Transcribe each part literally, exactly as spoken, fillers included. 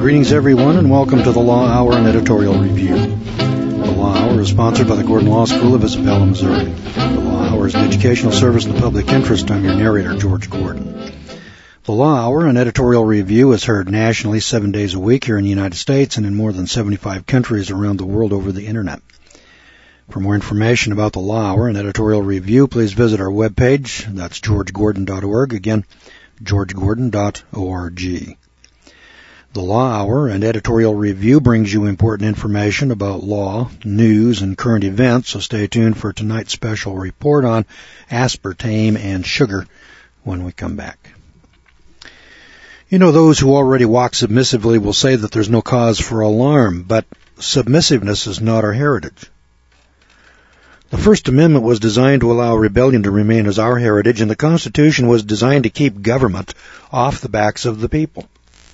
Greetings, everyone, and welcome to the Law Hour and Editorial Review. The Law Hour is sponsored by the Gordon Law School of Isabella, Missouri. The Law Hour is an educational service in the public interest. I'm your narrator, George Gordon. The Law Hour and Editorial Review is heard nationally seven days a week here in the United States and in more than seventy-five countries around the world over the Internet. For more information about the Law Hour and Editorial Review, please visit our webpage. That's george gordon dot org. Again, george gordon dot org. The Law Hour and Editorial Review brings you important information about law, news, and current events, so stay tuned for tonight's special report on aspartame and sugar when we come back. You know, those who already walk submissively will say that there's no cause for alarm, but submissiveness is not our heritage. The First Amendment was designed to allow rebellion to remain as our heritage, and the Constitution was designed to keep government off the backs of the people.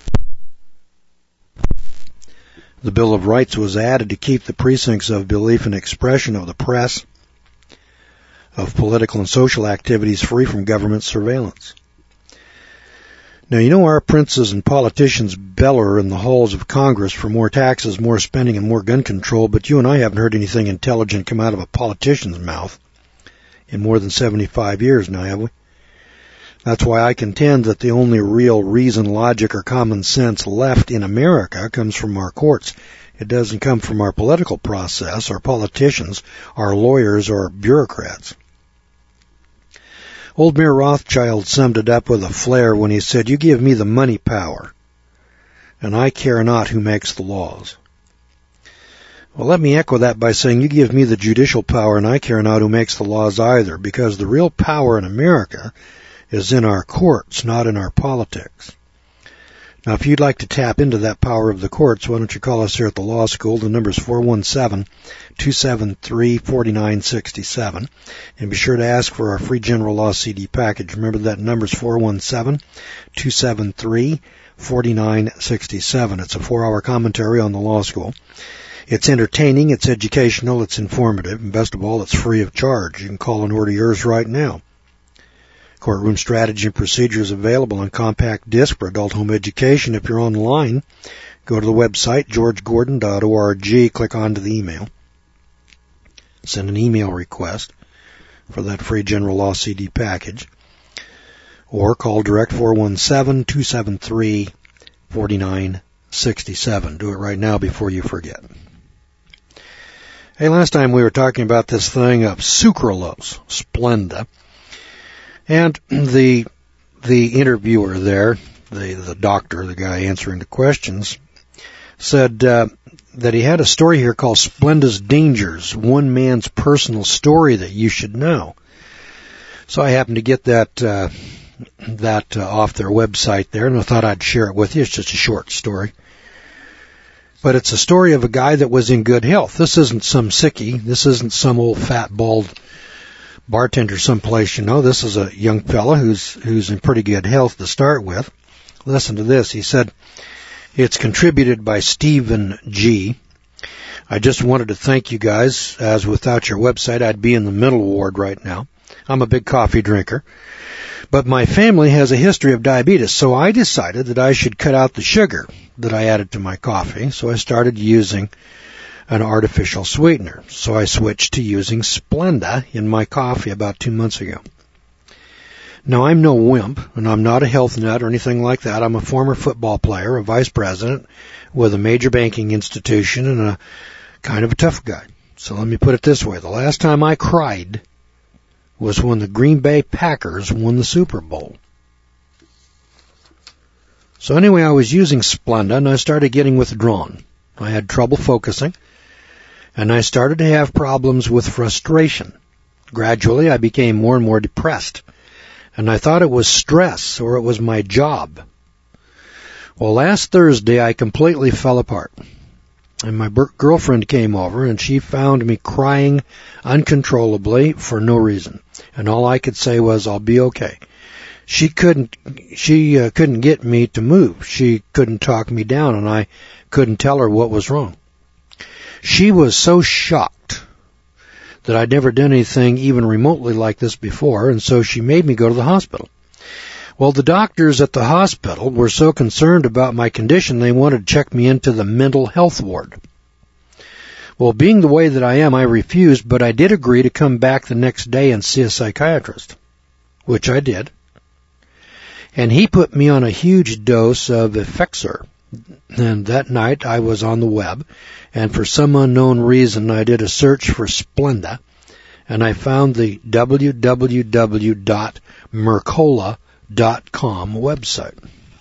The Bill of Rights was added to keep the precincts of belief and expression of the press, of political and social activities free from government surveillance. Now, you know our princes and politicians bellow in the halls of Congress for more taxes, more spending, and more gun control, but you and I haven't heard anything intelligent come out of a politician's mouth in more than seventy-five years now, have we? That's why I contend that the only real reason, logic, or common sense left in America comes from our courts. It doesn't come from our political process, our politicians, our lawyers, or bureaucrats. Old Mayor Rothschild summed it up with a flair when he said, "You give me the money power, and I care not who makes the laws." Well, let me echo that by saying you give me the judicial power, and I care not who makes the laws either, because the real power in America is in our courts, not in our politics. Now, if you'd like to tap into that power of the courts, why don't you call us here at the law school? The number is four one seven, two seven three, four nine six seven. And be sure to ask for our free general law C D package. Remember that number is four one seven, two seven three, four nine six seven. It's a four-hour commentary on the law school. It's entertaining, it's educational, it's informative, and best of all, it's free of charge. You can call and order yours right now. Courtroom Strategy and Procedures available on compact disc for adult home education. If you're online, go to the website, george gordon dot org, click onto the email. Send an email request for that free general law C D package. Or call direct four one seven, two seven three, four nine six seven. Do it right now before you forget. Hey, last time we were talking about this thing of sucralose, Splenda. And the the interviewer there, the, the doctor, the guy answering the questions, said uh, that he had a story here called Splenda's Dangers, one man's personal story that you should know. So I happened to get that uh, that uh, off their website there, and I thought I'd share it with you. It's just a short story. But it's a story of a guy that was in good health. This isn't some sickie. This isn't some old fat, bald bartender someplace, you know. This is a young fella who's who's in pretty good health to start with. Listen to this. He said, "It's contributed by Stephen G. I just wanted to thank you guys, as without your website, I'd be in the mental ward right now. I'm a big coffee drinker, but my family has a history of diabetes, so I decided that I should cut out the sugar that I added to my coffee, so I started using an artificial sweetener. So I switched to using Splenda in my coffee about two months ago. Now, I'm no wimp, and I'm not a health nut or anything like that. I'm a former football player, a vice president with a major banking institution, and a kind of a tough guy. So let me put it this way. The last time I cried was when the Green Bay Packers won the Super Bowl. So anyway, I was using Splenda, and I started getting withdrawn. I had trouble focusing, and I started to have problems with frustration. Gradually, I became more and more depressed, and I thought it was stress or it was my job. Well, last Thursday, I completely fell apart, and my girlfriend came over, and she found me crying uncontrollably for no reason, and all I could say was, "I'll be okay." She couldn't, she uh, couldn't get me to move. She couldn't talk me down, and I couldn't tell her what was wrong. She was so shocked that I'd never done anything even remotely like this before, and so she made me go to the hospital. Well, the doctors at the hospital were so concerned about my condition, they wanted to check me into the mental health ward. Well, being the way that I am, I refused, but I did agree to come back the next day and see a psychiatrist, which I did. And he put me on a huge dose of Effexor. And that night I was on the web, and for some unknown reason I did a search for Splenda, and I found the w w w dot mercola dot com website.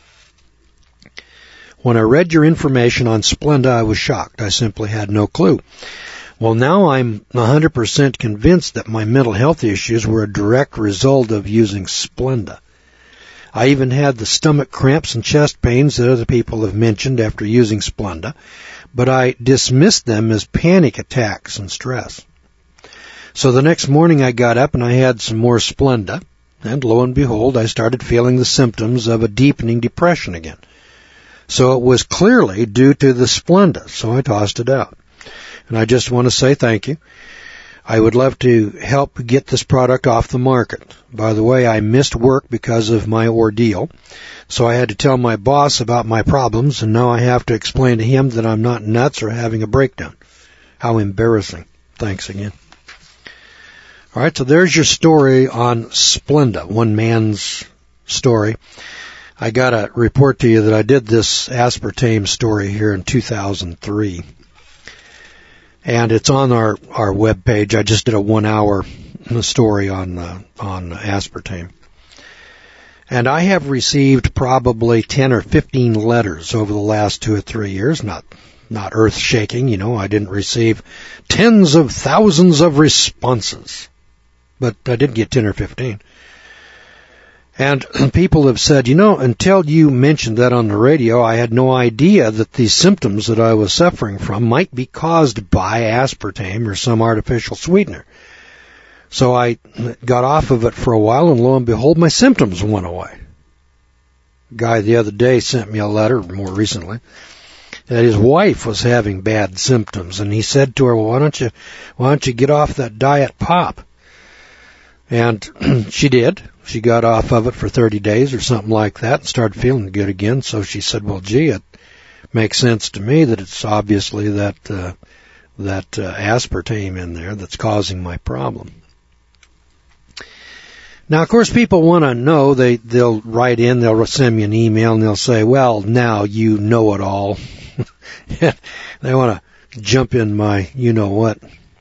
When I read your information on Splenda, I was shocked. I simply had no clue. Well, now I'm one hundred percent convinced that my mental health issues were a direct result of using Splenda. I even had the stomach cramps and chest pains that other people have mentioned after using Splenda, but I dismissed them as panic attacks and stress. So the next morning I got up and I had some more Splenda, and lo and behold, I started feeling the symptoms of a deepening depression again. So it was clearly due to the Splenda, so I tossed it out. And I just want to say thank you. I would love to help get this product off the market. By the way, I missed work because of my ordeal, so I had to tell my boss about my problems, and now I have to explain to him that I'm not nuts or having a breakdown. How embarrassing. Thanks again. All right, so there's your story on Splenda, one man's story. I got to report to you that I did this aspartame story here in two thousand three. And it's on our, our webpage. I just did a one-hour story on uh, on aspartame. And I have received probably ten or fifteen letters over the last two or three years. Not not earth-shaking, you know. I didn't receive tens of thousands of responses. But I did get ten or fifteen. And people have said, you know, until you mentioned that on the radio, I had no idea that these symptoms that I was suffering from might be caused by aspartame or some artificial sweetener. So I got off of it for a while, and lo and behold, my symptoms went away. A guy the other day sent me a letter, more recently, that his wife was having bad symptoms, and he said to her, well, why don't you, why don't you get off that diet pop? And she did. She got off of it for thirty days or something like that and started feeling good again. So she said, well, gee, it makes sense to me that it's obviously that uh, that uh, aspartame in there that's causing my problem. Now, of course, people want to know. They, they'll write in, they'll send me an email, and they'll say, well, now you know it all. They want to jump in my you-know-what.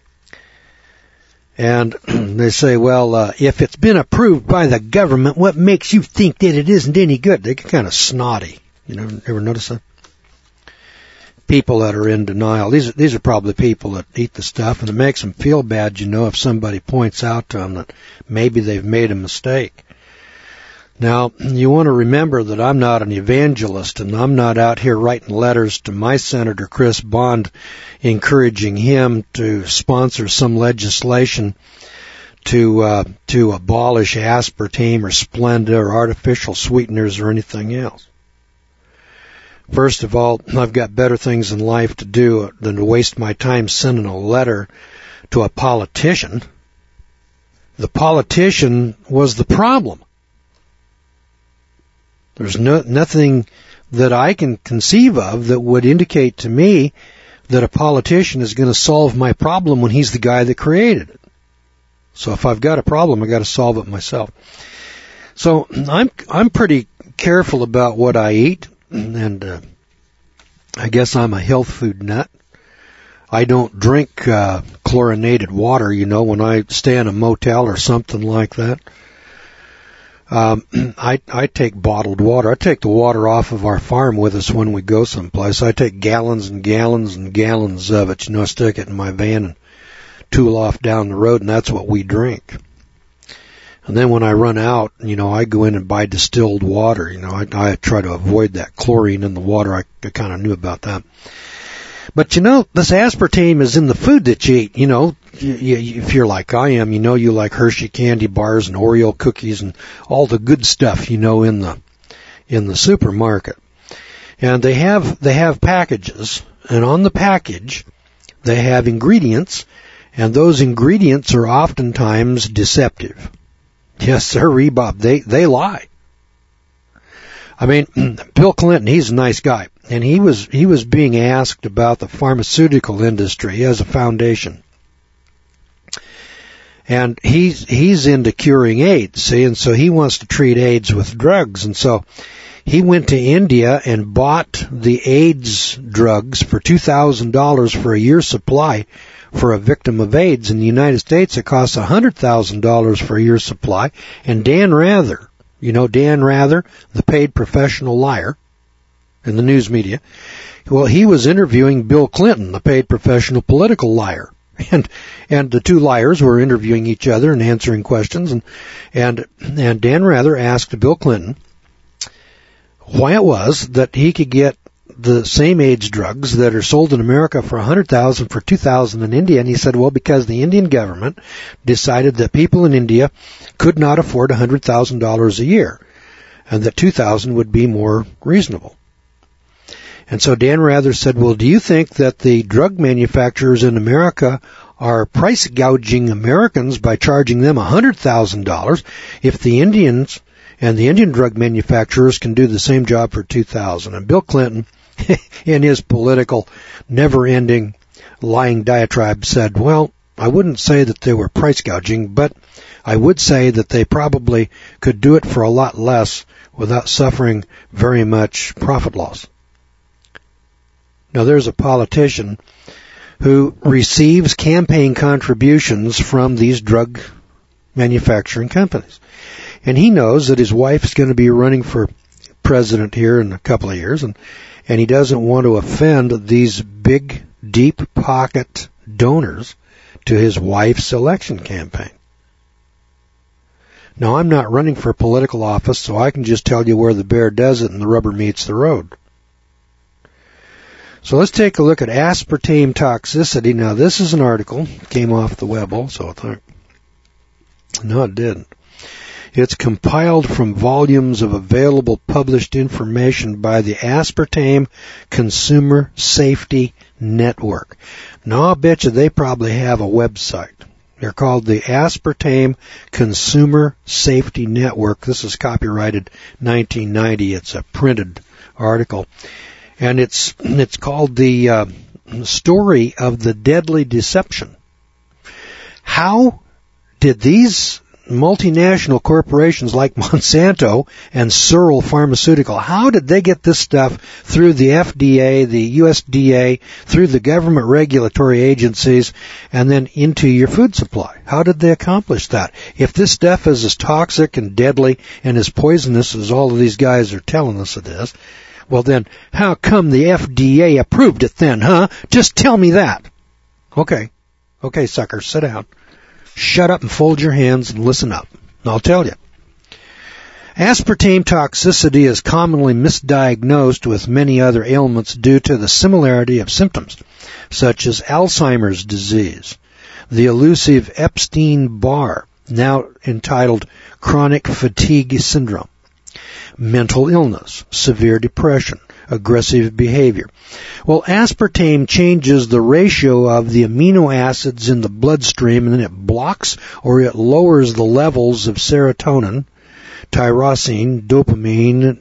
And they say, well, uh, if it's been approved by the government, what makes you think that it isn't any good? They get kind of snotty. You know, ever notice that? People that are in denial. These are, these are probably people that eat the stuff, and it makes them feel bad, you know, if somebody points out to them that maybe they've made a mistake. Now, you want to remember that I'm not an evangelist, and I'm not out here writing letters to my Senator Chris Bond encouraging him to sponsor some legislation to uh, to abolish aspartame or Splenda or artificial sweeteners or anything else. First of all, I've got better things in life to do than to waste my time sending a letter to a politician. The politician was the problem. There's no, nothing that I can conceive of that would indicate to me that a politician is going to solve my problem when he's the guy that created it. So if I've got a problem, I've got to solve it myself. So I'm I'm pretty careful about what I eat, and uh, I guess I'm a health food nut. I don't drink uh, chlorinated water, you know, when I stay in a motel or something like that. Um, I, I take bottled water. I take the water off of our farm with us when we go someplace. I take gallons and gallons and gallons of it, you know, stick it in my van and tool off down the road, and that's what we drink. And then when I run out, you know, I go in and buy distilled water. You know, I, I try to avoid that chlorine in the water. I, I kind of knew about that. But, you know, this aspartame is in the food that you eat. You know, you, you, if you're like I am, you know, you like Hershey candy bars and Oreo cookies and all the good stuff, you know, in the in the supermarket. And they have they have packages, and on the package they have ingredients, and those ingredients are oftentimes deceptive. Yes, sir, Bob, they they lie. I mean, Bill Clinton, he's a nice guy, and he was he was being asked about the pharmaceutical industry as a foundation. And he's he's into curing AIDS, see, and so he wants to treat AIDS with drugs, and so he went to India and bought the AIDS drugs for two thousand dollars for a year's supply for a victim of AIDS. In the United States, it costs one hundred thousand dollars for a year's supply. And Dan Rather, you know Dan Rather, the paid professional liar in the news media, well, he was interviewing Bill Clinton, the paid professional political liar. And and the two liars were interviewing each other and answering questions. And and and Dan Rather asked Bill Clinton why it was that he could get the same AIDS drugs that are sold in America for one hundred thousand dollars for two thousand dollars in India. And he said, well, because the Indian government decided that people in India could not afford one hundred thousand dollars a year, and that two thousand dollars would be more reasonable. And so Dan Rather said, well, do you think that the drug manufacturers in America are price gouging Americans by charging them one hundred thousand dollars if the Indians and the Indian drug manufacturers can do the same job for two thousand dollars? And Bill Clinton, in his political, never-ending lying diatribe, said, well, I wouldn't say that they were price gouging, but I would say that they probably could do it for a lot less without suffering very much profit loss. Now, there's a politician who receives campaign contributions from these drug manufacturing companies. And he knows that his wife is going to be running for president here in a couple of years, and, and he doesn't want to offend these big, deep pocket donors to his wife's election campaign. Now, I'm not running for political office, so I can just tell you where the bear does it and the rubber meets the road. So let's take a look at aspartame toxicity. Now, this is an article. It came off the web also, I think. No, it didn't. It's compiled from volumes of available published information by the Aspartame Consumer Safety Network. Now, I'll bet you they probably have a website. They're called the Aspartame Consumer Safety Network. This is copyrighted nineteen ninety. It's a printed article. And it's it's called the uh, Story of the Deadly Deception. How did these multinational corporations like Monsanto and Searle Pharmaceutical, how did they get this stuff through the F D A, the U S D A, through the government regulatory agencies, and then into your food supply? How did they accomplish that? If this stuff is as toxic and deadly and as poisonous as all of these guys are telling us it is, well then, how come the F D A approved it then, huh? Just tell me that. Okay. Okay, sucker, sit down. Shut up and fold your hands and listen up. I'll tell you. Aspartame toxicity is commonly misdiagnosed with many other ailments due to the similarity of symptoms, such as Alzheimer's disease, the elusive Epstein-Barr, now entitled chronic fatigue syndrome, mental illness, severe depression, aggressive behavior. Well, aspartame changes the ratio of the amino acids in the bloodstream, and then it blocks or it lowers the levels of serotonin, tyrosine, dopamine,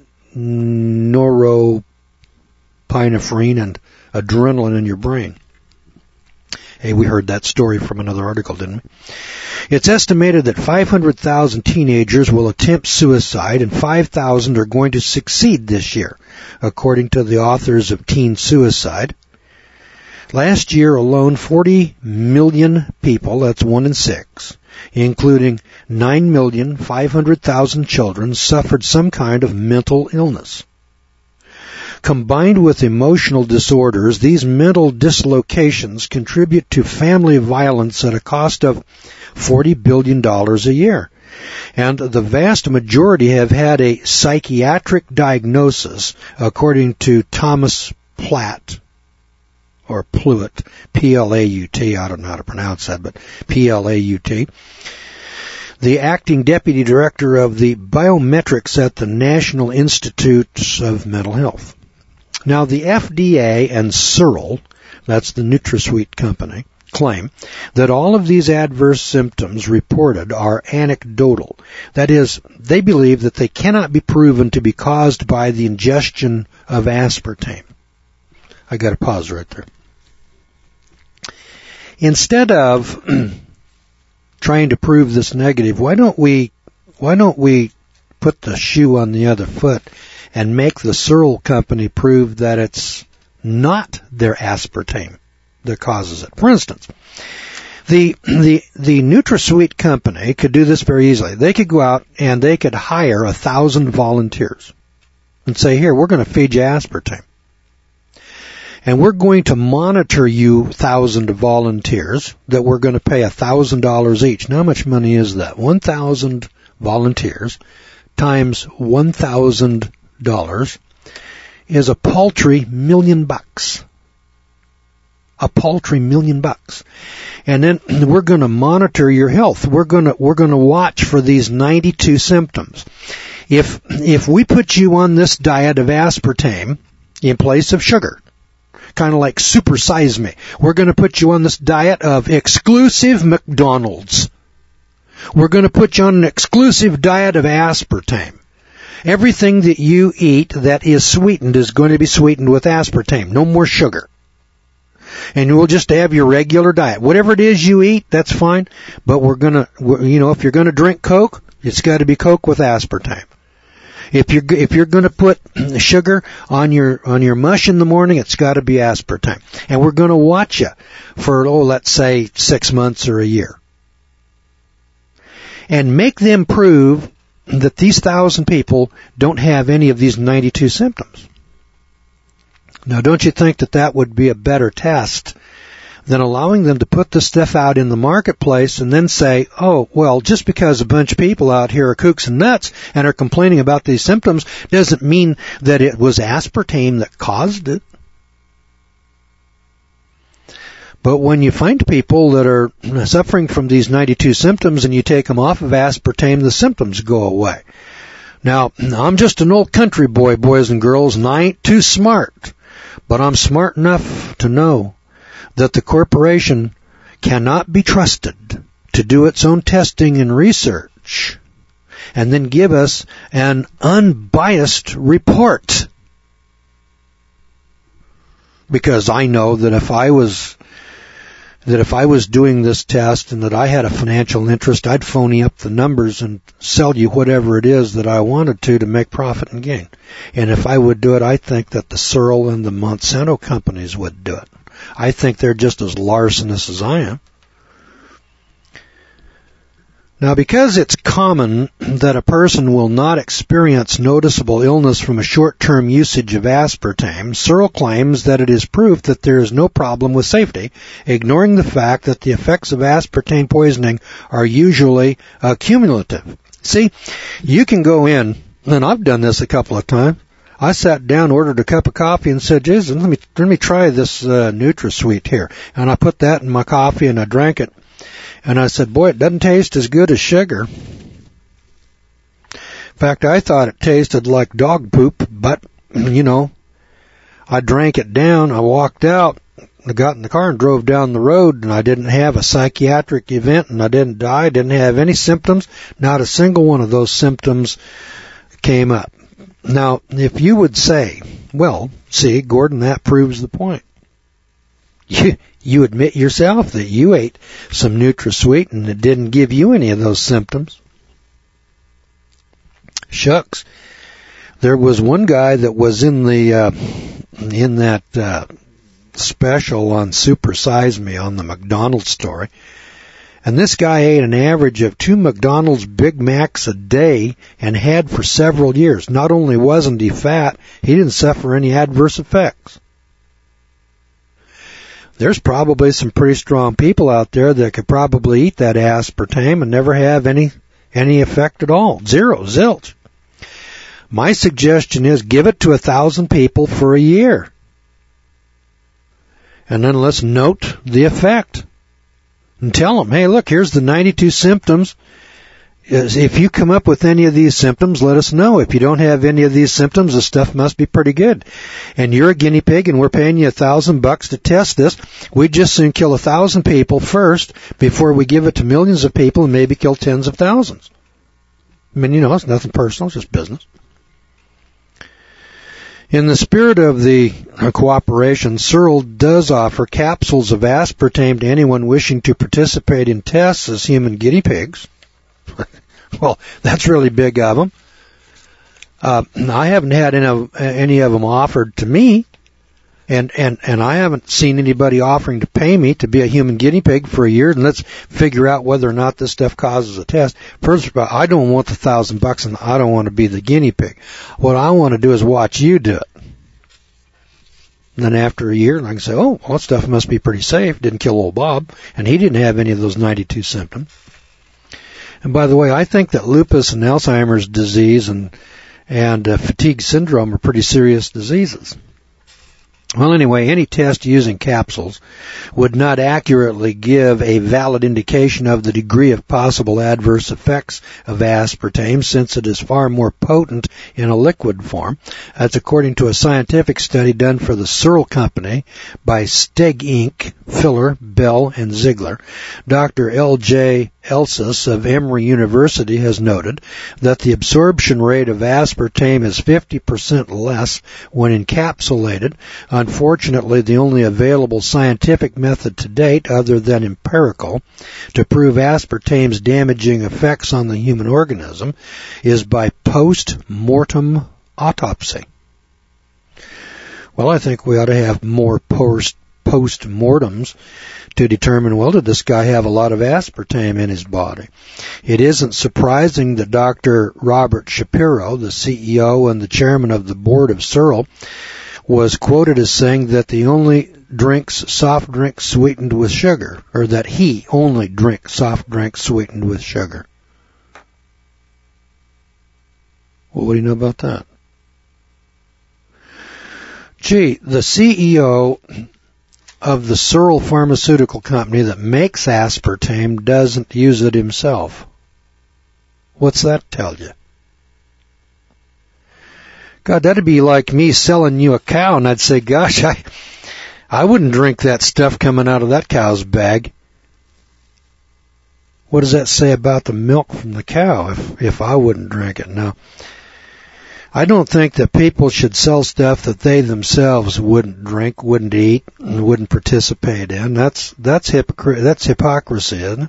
norepinephrine, and adrenaline in your brain. Hey, we heard that story from another article, didn't we? It's estimated that five hundred thousand teenagers will attempt suicide and five thousand are going to succeed this year, according to the authors of Teen Suicide. Last year alone, forty million people, that's one in six, including nine million five hundred thousand children, suffered some kind of mental illness. Combined with emotional disorders, these mental dislocations contribute to family violence at a cost of forty billion dollars a year. And the vast majority have had a psychiatric diagnosis, according to Thomas Platt, or Pluett, P L A U T, I don't know how to pronounce that, but P L A U T, the acting deputy director of the biometrics at the National Institute of Mental Health. Now, the F D A and Searle, that's the NutraSweet company, claim that all of these adverse symptoms reported are anecdotal. That is, they believe that they cannot be proven to be caused by the ingestion of aspartame. I got to pause right there. Instead of trying to prove this negative, why don't we why don't we put the shoe on the other foot and make the Searle company prove that it's not their aspartame that causes it? For instance, the the the NutraSweet company could do this very easily. They could go out and they could hire a thousand volunteers and say, here, we're going to feed you aspartame. And we're going to monitor you, thousand volunteers, that we're going to pay a thousand dollars each. Now, how much money is that? One thousand volunteers times one thousand dollars is a paltry million bucks. A paltry million bucks. And then we're going to monitor your health. We're going to we're going to watch for these ninety-two symptoms. If if we put you on this diet of aspartame in place of sugar, kind of like Super Size Me. We're going to put you on this diet of exclusive McDonald's. We're going to put you on an exclusive diet of aspartame. Everything that you eat that is sweetened is going to be sweetened with aspartame. No more sugar. And we'll just have your regular diet. Whatever it is you eat, that's fine. But we're going to, you know, if you're going to drink Coke, it's got to be Coke with aspartame. If you're if you're going to put sugar on your on your mush in the morning, it's got to be aspartame. And we're going to watch you for, oh, let's say six months or a year. And make them prove that these thousand people don't have any of these ninety-two symptoms. Now, don't you think that that would be a better test than allowing them to put this stuff out in the marketplace and then say, oh, well, just because a bunch of people out here are kooks and nuts and are complaining about these symptoms doesn't mean that it was aspartame that caused it. But when you find people that are suffering from these ninety-two symptoms and you take them off of aspartame, the symptoms go away. Now, I'm just an old country boy, boys and girls, and I ain't too smart. But I'm smart enough to know that the corporation cannot be trusted to do its own testing and research and then give us an unbiased report. Because I know that if I was that if I was doing this test and that I had a financial interest, I'd phony up the numbers and sell you whatever it is that I wanted to to make profit and gain. And if I would do it, I think that the Searle and the Monsanto companies would do it. I think they're just as larcenous as I am. Now, because it's common that a person will not experience noticeable illness from a short-term usage of aspartame, Searle claims that it is proof that there is no problem with safety, ignoring the fact that the effects of aspartame poisoning are usually uh, cumulative. See, you can go in, and I've done this a couple of times. I sat down, ordered a cup of coffee, and said, Jason, let me let me try this uh, NutraSweet here. And I put that in my coffee, and I drank it. And I said, boy, it doesn't taste as good as sugar. In fact, I thought it tasted like dog poop, but, you know, I drank it down, I walked out, I got in the car and drove down the road, and I didn't have a psychiatric event, and I didn't die, didn't have any symptoms. Not a single one of those symptoms came up. Now, if you would say, well, see, Gordon, that proves the point. You, you admit yourself that you ate some NutraSweet and it didn't give you any of those symptoms. Shucks. There was one guy that was in the uh, in that uh, special on Super Size Me on the McDonald's story, and this guy ate an average of two McDonald's Big Macs a day and had for several years. Not only wasn't he fat, he didn't suffer any adverse effects. There's probably some pretty strong people out there that could probably eat that aspartame and never have any any effect at all. Zero, zilch. My suggestion is give it to a thousand people for a year. And then let's note the effect. And tell them, hey, look, here's the ninety-two symptoms. if you come up with any of these symptoms, let us know. If you don't have any of these symptoms, the stuff must be pretty good. And you're a guinea pig, and we're paying you a thousand bucks to test this. We'd just soon kill a thousand people first before we give it to millions of people and maybe kill tens of thousands. I mean, you know, it's nothing personal, it's just business. In the spirit of the cooperation, Searle does offer capsules of aspartame to anyone wishing to participate in tests as human guinea pigs. Well, that's really big of them. Uh, I haven't had any of, any of them offered to me, and, and, and I haven't seen anybody offering to pay me to be a human guinea pig for a year, and let's figure out whether or not this stuff causes a test. First of all, I don't want the thousand bucks, and I don't want to be the guinea pig. What I want to do is watch you do it. And then after a year, I can say, oh, well, that stuff must be pretty safe. Didn't kill old Bob, and he didn't have any of those ninety-two symptoms. And by the way, I think that lupus and Alzheimer's disease and and uh, fatigue syndrome are pretty serious diseases. Well, anyway, any test using capsules would not accurately give a valid indication of the degree of possible adverse effects of aspartame, since it is far more potent in a liquid form. That's according to a scientific study done for the Searle Company by Steg Incorporated, Filler, Bell, and Ziegler. Doctor L J Elsis of Emory University has noted that the absorption rate of aspartame is fifty percent less when encapsulated. Unfortunately, the only available scientific method to date, other than empirical, to prove aspartame's damaging effects on the human organism is by post-mortem autopsy. Well, I think we ought to have more post post-mortems to determine, well, did this guy have a lot of aspartame in his body? It isn't surprising that Doctor Robert Shapiro, the C E O and the chairman of the board of Searle, was quoted as saying that the only drinks soft drinks sweetened with sugar, or that he only drinks soft drinks sweetened with sugar. Well, what do you know about that? Gee, the C E O of the Searle Pharmaceutical Company that makes aspartame doesn't use it himself. What's that tell you? God, that'd be like me selling you a cow, and I'd say, gosh, I I wouldn't drink that stuff coming out of that cow's bag. What does that say about the milk from the cow if, if I wouldn't drink it? Now, I don't think that people should sell stuff that they themselves wouldn't drink, wouldn't eat, and wouldn't participate in. That's that's hypocr- that's hypocrisy, isn't it?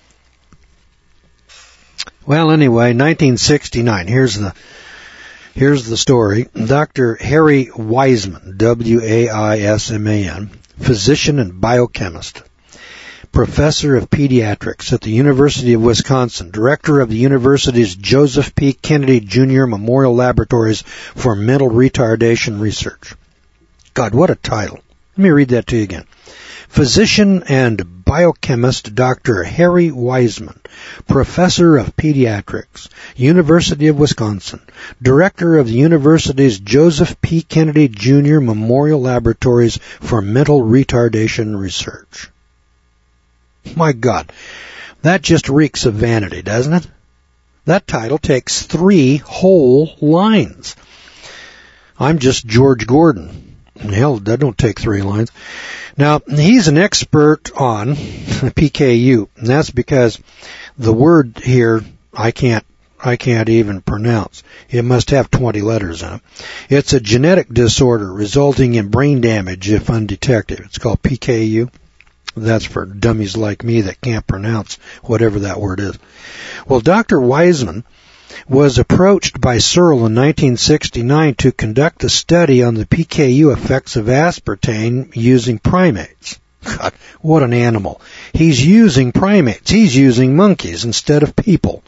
Well, anyway, nineteen sixty-nine. Here's the here's the story. Doctor Harry Wiseman, W A I S M A N, physician and biochemist, professor of pediatrics at the University of Wisconsin, director of the university's Joseph P. Kennedy Junior Memorial Laboratories for Mental Retardation Research. God, what a title. Let me read that to you again. Physician and biochemist Doctor Harry Wiseman, professor of pediatrics, University of Wisconsin, director of the university's Joseph P. Kennedy Junior Memorial Laboratories for Mental Retardation Research. My God, that just reeks of vanity, doesn't it? That title takes three whole lines. I'm just George Gordon. Hell, that don't take three lines. Now, he's an expert on P K U, and that's because the word here I can't I can't even pronounce. It must have twenty letters in it. It's a genetic disorder resulting in brain damage if undetected. It's called P K U. That's for dummies like me that can't pronounce whatever that word is. Well, Doctor Wiseman was approached by Searle in nineteen sixty-nine to conduct a study on the P K U effects of aspartame using primates. God, what an animal. He's using primates. He's using monkeys instead of people.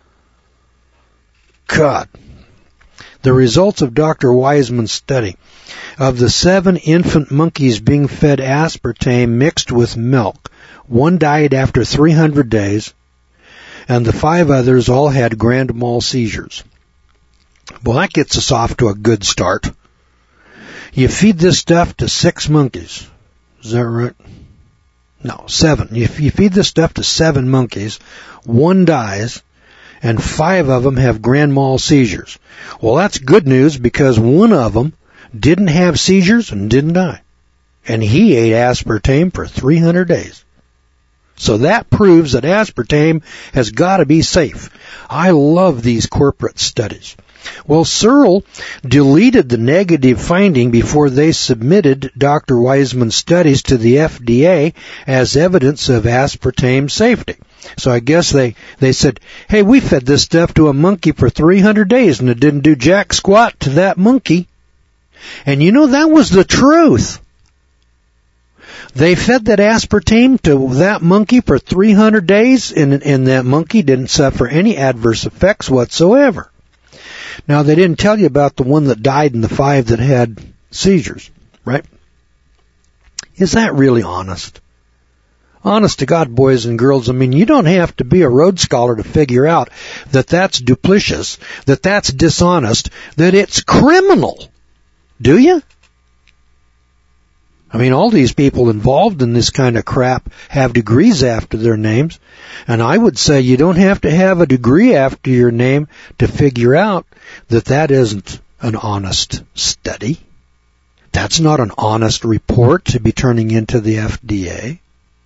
God. The results of Doctor Wiseman's study: of the seven infant monkeys being fed aspartame mixed with milk, one died after three hundred days, and the five others all had grand mal seizures. Well, that gets us off to a good start. You feed this stuff to six monkeys. Is that right? No, seven. If you feed this stuff to seven monkeys, one dies, and five of them have grand mal seizures. Well, that's good news because one of them didn't have seizures and didn't die. And he ate aspartame for three hundred days. So that proves that aspartame has got to be safe. I love these corporate studies. Well, Searle deleted the negative finding before they submitted Doctor Wiseman's studies to the F D A as evidence of aspartame safety. So I guess they, they said, hey, we fed this stuff to a monkey for three hundred days and it didn't do jack squat to that monkey. And you know, that was the truth. They fed that aspartame to that monkey for three hundred days and, and that monkey didn't suffer any adverse effects whatsoever. Now, they didn't tell you about the one that died and the five that had seizures, right? Is that really honest? Honest to God, boys and girls, I mean, you don't have to be a Rhodes Scholar to figure out that that's duplicitous, that that's dishonest, that it's criminal. Do you? I mean, all these people involved in this kind of crap have degrees after their names, and I would say you don't have to have a degree after your name to figure out that that isn't an honest study. That's not an honest report to be turning into the F D A.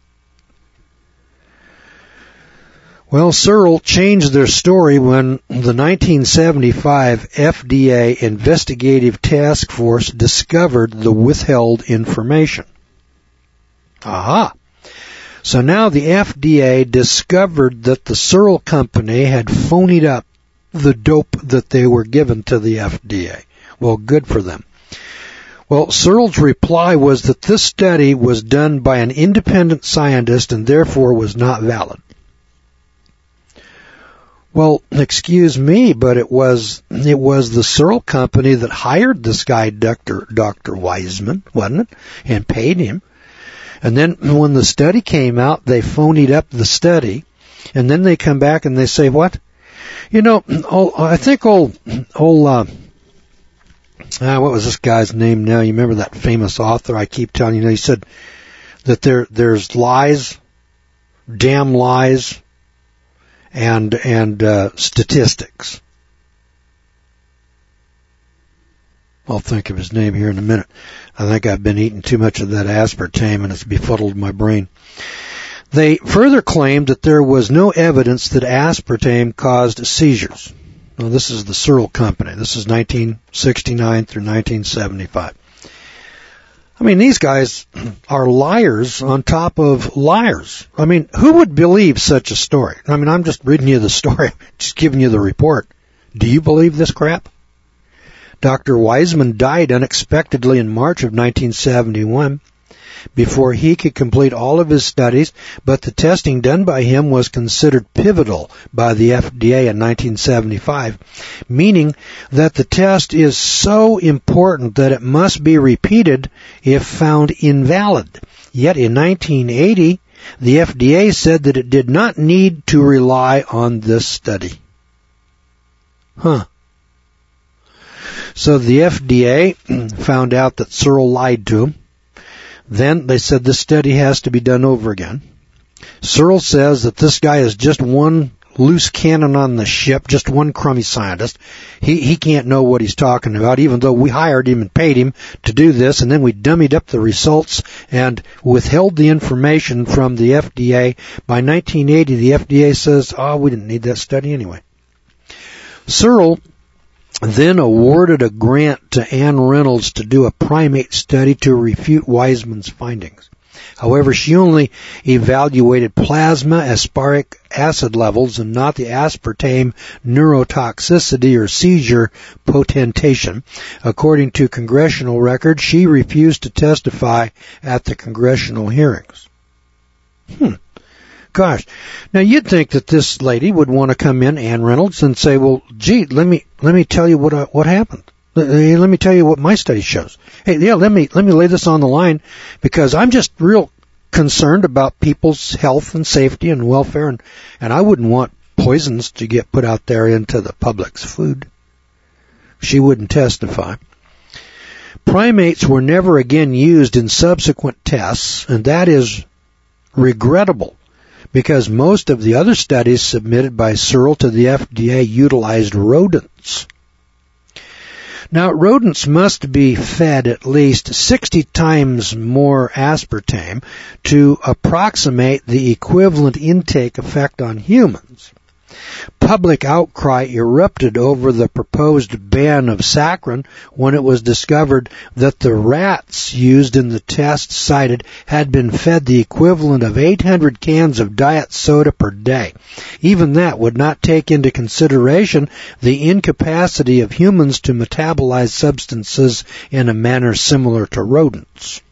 Well, Searle changed their story when the nineteen seventy-five F D A Investigative Task Force discovered the withheld information. Aha! So now the F D A discovered that the Searle Company had phonied up the dope that they were given to the F D A. Well, good for them. Well, Searle's reply was that this study was done by an independent scientist and therefore was not valid. Well, excuse me, but it was it was the Searle Company that hired this guy, Doctor Doctor Wiseman, wasn't it? And paid him. And then when the study came out, they phonied up the study. And then they come back and they say, what? You know, oh, I think old, old, uh, ah, what was this guy's name now? You remember that famous author I keep telling you? He said that there there's lies, damn lies, and and uh, statistics. I'll think of his name here in a minute. I think I've been eating too much of that aspartame and it's befuddled my brain. They further claimed that there was no evidence that aspartame caused seizures. Now, this is the Searle Company. This is nineteen sixty-nine through nineteen seventy-five. I mean, these guys are liars on top of liars. I mean, who would believe such a story? I mean, I'm just reading you the story, just giving you the report. Do you believe this crap? Doctor Wiseman died unexpectedly in March of nineteen seventy-one before he could complete all of his studies, but the testing done by him was considered pivotal by the F D A in nineteen seventy-five, meaning that the test is so important that it must be repeated if found invalid. Yet in nineteen eighty, the F D A said that it did not need to rely on this study. Huh. So the F D A found out that Searle lied to him. Then they said this study has to be done over again. Searle says that this guy is just one loose cannon on the ship, just one crummy scientist. He he can't know what he's talking about, even though we hired him and paid him to do this, and then we dummied up the results and withheld the information from the F D A. By nineteen eighty, the F D A says, oh, we didn't need that study anyway. Searle then awarded a grant to Ann Reynolds to do a primate study to refute Wiseman's findings. However, she only evaluated plasma aspartic acid levels and not the aspartame neurotoxicity or seizure potentation. According to congressional records, she refused to testify at the congressional hearings. Hmm. Gosh. Now you'd think that this lady would want to come in, Ann Reynolds, and say, well, gee, let me, let me tell you what, uh, what happened. Let me tell you what my study shows. Hey, yeah, let me, let me lay this on the line because I'm just real concerned about people's health and safety and welfare and, and I wouldn't want poisons to get put out there into the public's food. She wouldn't testify. Primates were never again used in subsequent tests, and that is regrettable, because most of the other studies submitted by Searle to the F D A utilized rodents. Now, rodents must be fed at least sixty times more aspartame to approximate the equivalent intake effect on humans. Public outcry erupted over the proposed ban of saccharin when it was discovered that the rats used in the test cited had been fed the equivalent of eight hundred cans of diet soda per day. Even that would not take into consideration the incapacity of humans to metabolize substances in a manner similar to rodents.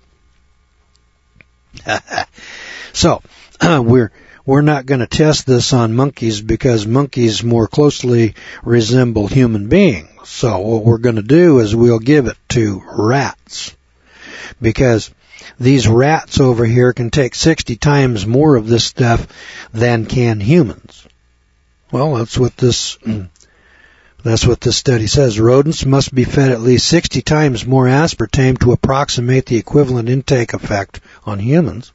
So, we're We're not going to test this on monkeys because monkeys more closely resemble human beings. So what we're going to do is we'll give it to rats, because these rats over here can take sixty times more of this stuff than can humans. Well, that's what this that's what this study says. Rodents must be fed at least sixty times more aspartame to approximate the equivalent intake effect on humans.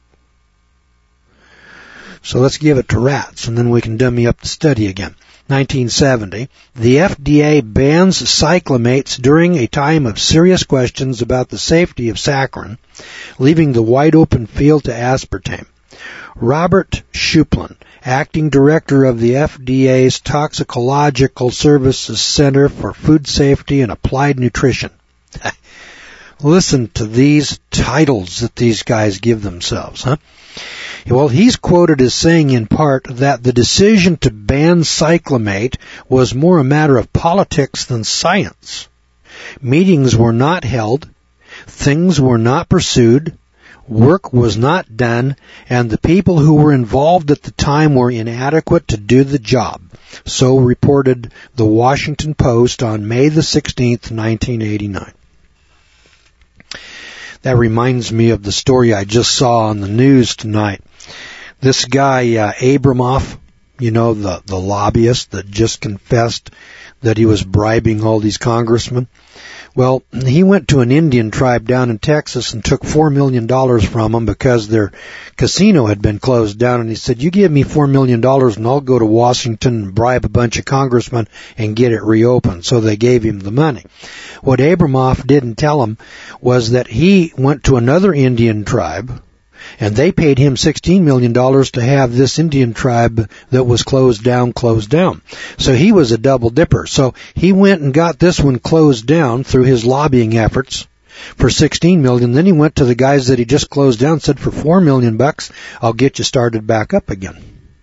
So let's give it to rats, and then we can dummy up the study again. nineteen seventy, the F D A bans cyclamates during a time of serious questions about the safety of saccharin, leaving the wide open field to aspartame. Robert Schuplin, acting director of the F D A's Toxicological Services Center for Food Safety and Applied Nutrition. Listen to these titles that these guys give themselves, huh? Well, he's quoted as saying in part that the decision to ban cyclamate was more a matter of politics than science. Meetings were not held, things were not pursued, work was not done, and the people who were involved at the time were inadequate to do the job. So reported the Washington Post on May the sixteenth, nineteen eighty-nine. That reminds me of the story I just saw on the news tonight. This guy, uh, Abramoff, you know, the, the lobbyist that just confessed that he was bribing all these congressmen. Well, he went to an Indian tribe down in Texas and took four million dollars from them because their casino had been closed down. And he said, you give me four million dollars and I'll go to Washington and bribe a bunch of congressmen and get it reopened. So they gave him the money. What Abramoff didn't tell him was that he went to another Indian tribe, and they paid him sixteen million dollars to have this Indian tribe that was closed down, closed down. So he was a double dipper. So he went and got this one closed down through his lobbying efforts for sixteen million dollars. Then he went to the guys that he just closed down and said, for four million dollars bucks, I'll get you started back up again.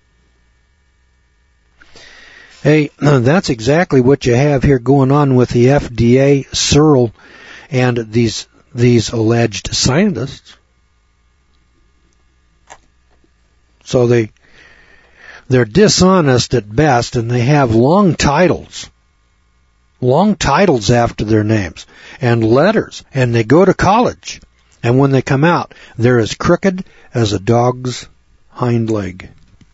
Hey, that's exactly what you have here going on with the F D A, Searle, and these these alleged scientists. So they, they're dishonest at best, and they have long titles, long titles after their names, and letters, and they go to college. And when they come out, they're as crooked as a dog's hind leg.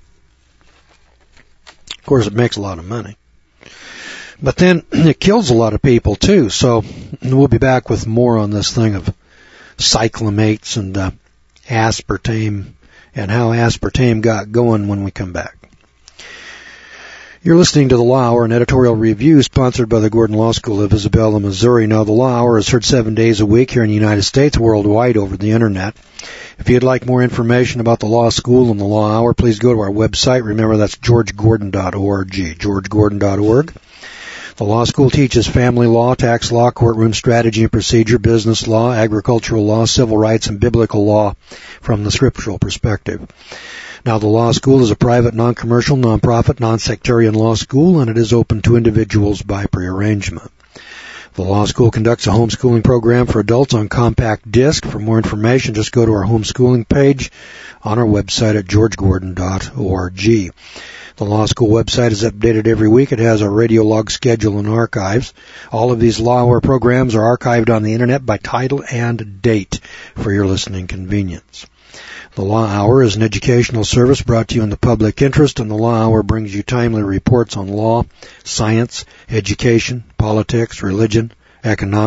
Of course, it makes a lot of money. But then it kills a lot of people, too. So we'll be back with more on this thing of cyclamates and uh, aspartame, and how aspartame got going when we come back. You're listening to The Law Hour, an editorial review sponsored by the Gordon Law School of Isabella, Missouri. Now, The Law Hour is heard seven days a week here in the United States, worldwide over the Internet. If you'd like more information about the Law School and the Law Hour, please go to our website. Remember, that's george gordon dot org, george gordon dot org. The Law School teaches family law, tax law, courtroom strategy and procedure, business law, agricultural law, civil rights, and biblical law from the scriptural perspective. Now, the Law School is a private, non-commercial, non-profit, non-sectarian law school, and it is open to individuals by prearrangement. The Law School conducts a homeschooling program for adults on compact disc. For more information, just go to our homeschooling page on our website at george gordon dot org. The Law School website is updated every week. It has a radio log schedule and archives. All of these Law Hour programs are archived on the Internet by title and date for your listening convenience. The Law Hour is an educational service brought to you in the public interest, and the Law Hour brings you timely reports on law, science, education, politics, religion, economics,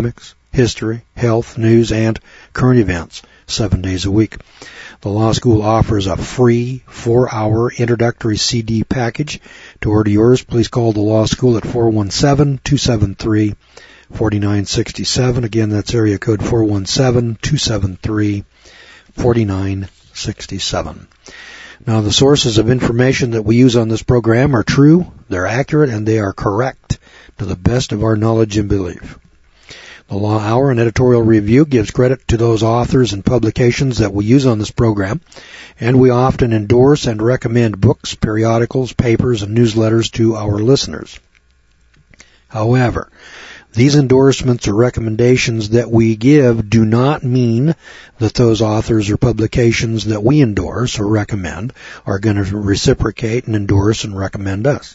history, health, news, and current events seven days a week. The law school offers a free four-hour introductory C D package. To order yours, please call the law school at four one seven, two seven three, four nine six seven. Again, that's area code four one seven, two seven three, four nine six seven. Now, the sources of information that we use on this program are true, they're accurate, and they are correct to the best of our knowledge and belief. The Law Hour and Editorial Review gives credit to those authors and publications that we use on this program, and we often endorse and recommend books, periodicals, papers, and newsletters to our listeners. However, these endorsements or recommendations that we give do not mean that those authors or publications that we endorse or recommend are going to reciprocate and endorse and recommend us.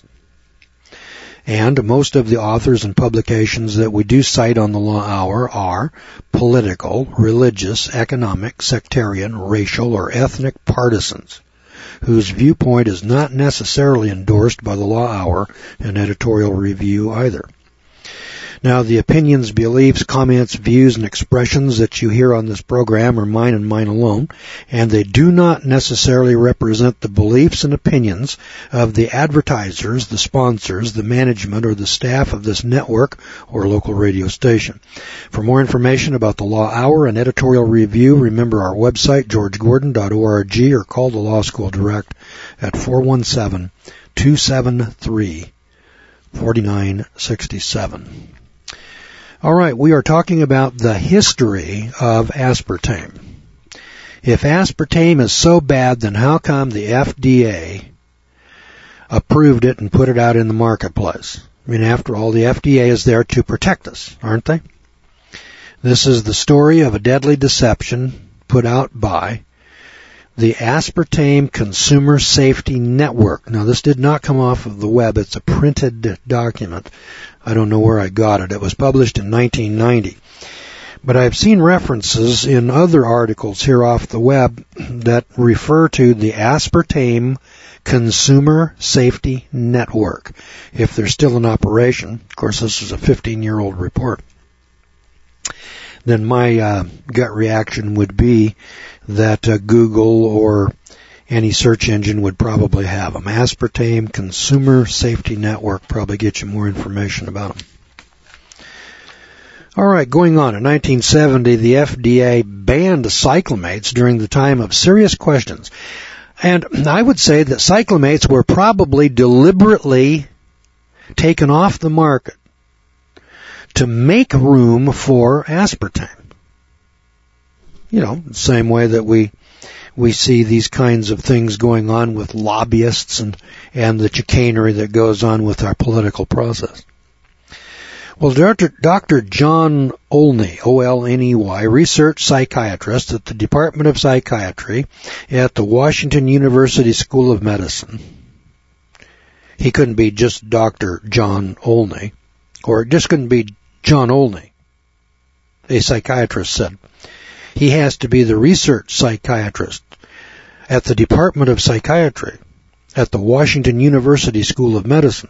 And most of the authors and publications that we do cite on the Law Hour are political, religious, economic, sectarian, racial, or ethnic partisans, whose viewpoint is not necessarily endorsed by the Law Hour and Editorial Review either. Now, the opinions, beliefs, comments, views, and expressions that you hear on this program are mine and mine alone, and they do not necessarily represent the beliefs and opinions of the advertisers, the sponsors, the management, or the staff of this network or local radio station. For more information about the Law Hour and Editorial Review, remember our website, george gordon dot org, or call the Law School Direct at four one seven, two seven three, four nine six seven. All right, we are talking about the history of aspartame. If aspartame is so bad, then how come the F D A approved it and put it out in the marketplace? I mean, after all, the F D A is there to protect us, aren't they? This is the story of a deadly deception put out by the Aspartame Consumer Safety Network. Now, this did not come off of the web. It's a printed document. I don't know where I got it. It was published in nineteen ninety. But I've seen references in other articles here off the web that refer to the Aspartame Consumer Safety Network, if they're still in operation. Of course, this is a fifteen-year-old report. Then my uh, gut reaction would be that uh, Google or any search engine would probably have them. Aspartame Consumer Safety Network probably get you more information about them. All right, going on. In nineteen seventy, the F D A banned cyclamates during the time of serious questions. And I would say that cyclamates were probably deliberately taken off the market to make room for aspartame. You know, the same way that we we see these kinds of things going on with lobbyists and, and the chicanery that goes on with our political process. Well, Doctor Doctor John Olney, O L N E Y, research psychiatrist at the Department of Psychiatry at the Washington University School of Medicine. He couldn't be just Doctor John Olney, or it just couldn't be John Olney, a psychiatrist said. He has to be the research psychiatrist at the Department of Psychiatry at the Washington University School of Medicine,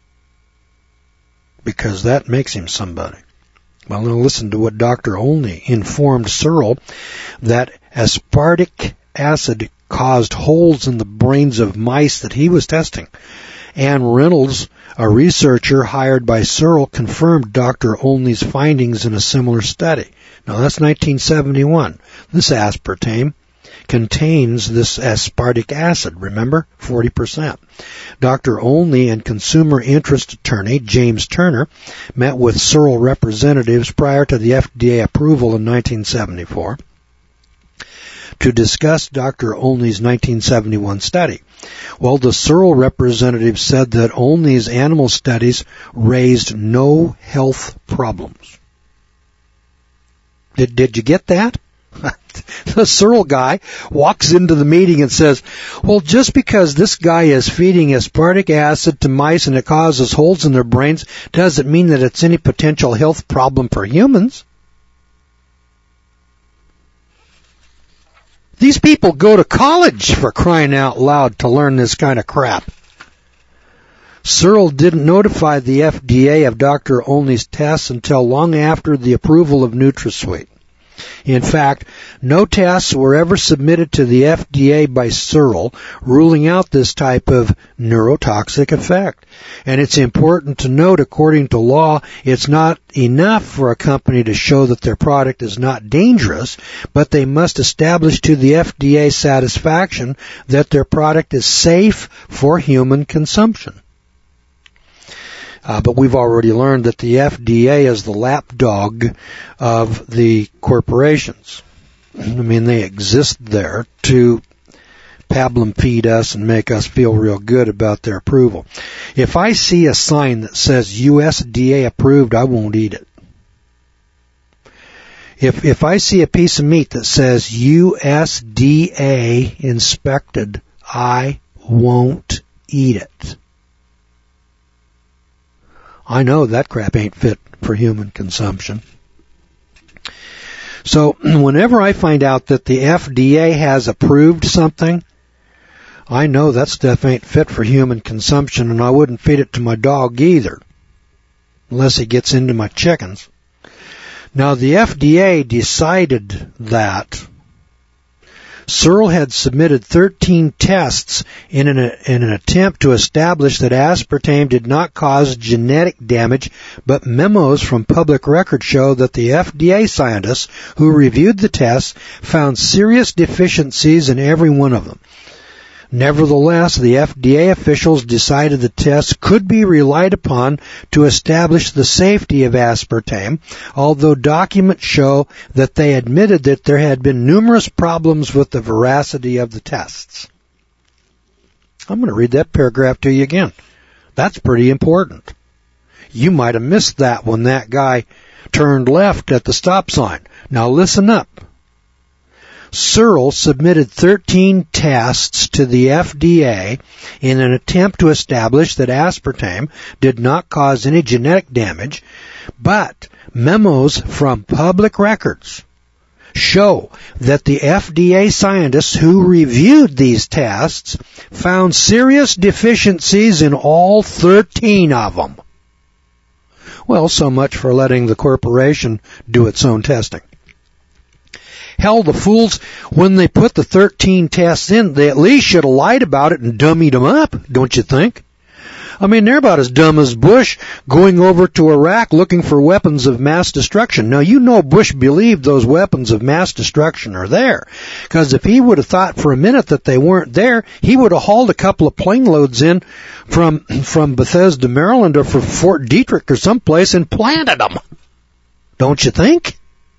because that makes him somebody. Well, now listen to what Doctor Olney informed Searle, that aspartic acid caused holes in the brains of mice that he was testing. Ann Reynolds, a researcher hired by Searle, confirmed Doctor Olney's findings in a similar study. Now, that's nineteen seventy-one. This aspartame contains this aspartic acid, remember, forty percent. Doctor Olney and consumer interest attorney James Turner met with Searle representatives prior to the F D A approval in nineteen seventy-four to discuss Doctor Olney's nineteen seventy-one study. Well, the Searle representative said that Olney's animal studies raised no health problems. Did, did you get that? The Searle guy walks into the meeting and says, well, just because this guy is feeding aspartic acid to mice and it causes holes in their brains doesn't mean that it's any potential health problem for humans. These people go to college, for crying out loud, to learn this kind of crap. Searle didn't notify the F D A of Doctor Olney's tests until long after the approval of NutraSweet. In fact, no tests were ever submitted to the F D A by Searle, ruling out this type of neurotoxic effect. And it's important to note, according to law, it's not enough for a company to show that their product is not dangerous, but they must establish to the F D A satisfaction that their product is safe for human consumption. Uh, but we've already learned that the F D A is the lapdog of the corporations. I mean, they exist there to pablum feed us and make us feel real good about their approval. If I see a sign that says U S D A approved, I won't eat it. If if I see a piece of meat that says U S D A inspected, I won't eat it. I know that crap ain't fit for human consumption. So whenever I find out that the F D A has approved something, I know that stuff ain't fit for human consumption, and I wouldn't feed it to my dog either, unless he gets into my chickens. Now, the F D A decided that Searle had submitted thirteen tests in an, in an attempt to establish that aspartame did not cause genetic damage, but memos from public record show that the F D A scientists who reviewed the tests found serious deficiencies in every one of them. Nevertheless, the F D A officials decided the tests could be relied upon to establish the safety of aspartame, although documents show that they admitted that there had been numerous problems with the veracity of the tests. I'm going to read that paragraph to you again. That's pretty important. You might have missed that when that guy turned left at the stop sign. Now listen up. Searle submitted thirteen tests to the F D A in an attempt to establish that aspartame did not cause any genetic damage, but memos from public records show that the F D A scientists who reviewed these tests found serious deficiencies in all thirteen of them. Well, so much for letting the corporation do its own testing. Hell, the fools, when they put the thirteen tests in, they at least should have lied about it and dummied them up, don't you think? I mean, they're about as dumb as Bush going over to Iraq looking for weapons of mass destruction. Now, you know Bush believed those weapons of mass destruction are there, because if he would have thought for a minute that they weren't there, he would have hauled a couple of plane loads in from, from Bethesda, Maryland, or from Fort Detrick or someplace and planted them. Don't you think?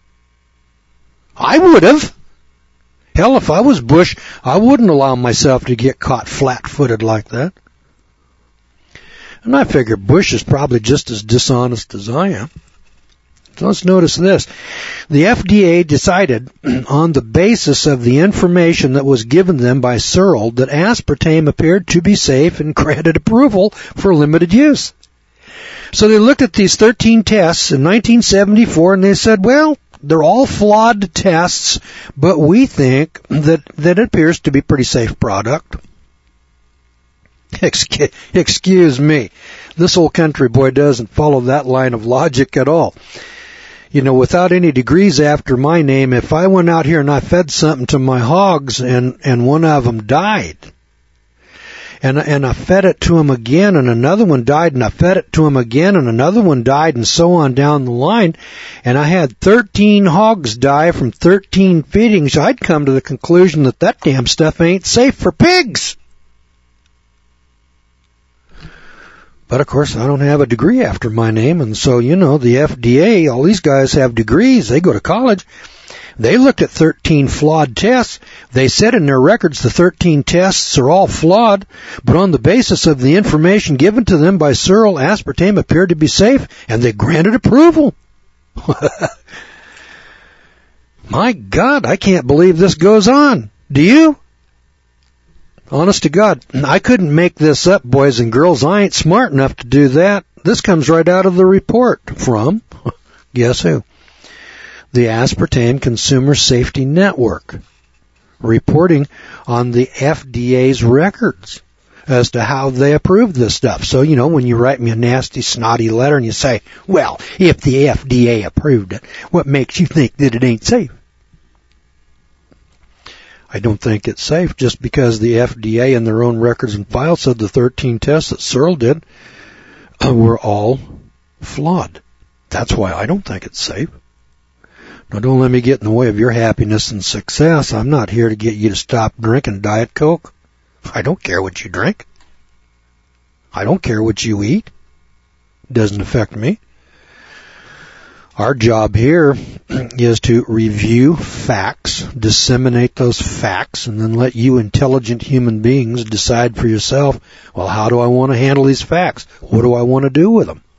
I would have. Hell, if I was Bush, I wouldn't allow myself to get caught flat-footed like that. And I figure Bush is probably just as dishonest as I am. So let's notice this. The F D A decided on the basis of the information that was given them by Searle that aspartame appeared to be safe and granted approval for limited use. So they looked at these thirteen tests in nineteen seventy-four and they said, well, they're all flawed tests, but we think that, that it appears to be a pretty safe product. Excuse, excuse me. This old country boy doesn't follow that line of logic at all. You know, without any degrees after my name, if I went out here and I fed something to my hogs and, and one of them died, And, and I fed it to him again, and another one died, and I fed it to him again, and another one died, and so on down the line. And I had thirteen hogs die from thirteen feedings. I'd come to the conclusion that that damn stuff ain't safe for pigs. But, of course, I don't have a degree after my name, and so, you know, the F D A, all these guys have degrees. They go to college. They looked at thirteen flawed tests. They said in their records the thirteen tests are all flawed, but on the basis of the information given to them by Searle, aspartame appeared to be safe, and they granted approval. My God, I can't believe this goes on. Do you? Honest to God, I couldn't make this up, boys and girls. I ain't smart enough to do that. This comes right out of the report from, guess who? The Aspartame Consumer Safety Network, reporting on the F D A's records. as to how they approved this stuff. So, you know, when you write me a nasty, snotty letter and you say, well, if the F D A approved it, what makes you think that it ain't safe? I don't think it's safe just because the F D A in their own records and files said the thirteen tests that Searle did uh, were all flawed. That's why I don't think it's safe. Now, don't let me get in the way of your happiness and success. I'm not here to get you to stop drinking Diet Coke. I don't care what you drink. I don't care what you eat. It doesn't affect me. Our job here is to review facts, disseminate those facts, and then let you intelligent human beings decide for yourself, well, how do I want to handle these facts? What do I want to do with them?